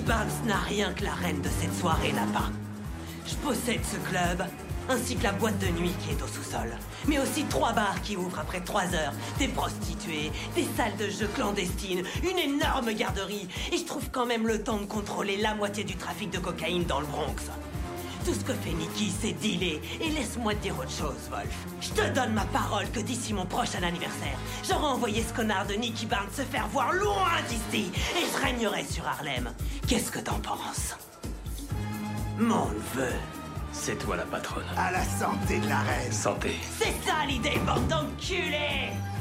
Barnes n'a rien que la reine de cette soirée n'a pas. Je possède ce club, ainsi que la boîte de nuit qui est au sous-sol. Mais aussi 3 bars qui ouvrent après 3 heures, des prostituées, des salles de jeux clandestines, une énorme garderie. Et je trouve quand même le temps de contrôler la moitié du trafic de cocaïne dans le Bronx. Tout ce que fait Nikki, c'est dealer. Et laisse-moi te dire autre chose, Wolf. Je te donne ma parole que d'ici mon prochain anniversaire, j'aurai envoyé ce connard de Nicky Barnes se faire voir loin d'ici. Et je régnerai sur Harlem. Qu'est-ce que t'en penses? Mon neveu. C'est toi la patronne. À la santé de la reine. Santé. C'est ça l'idée, bande d'enculés!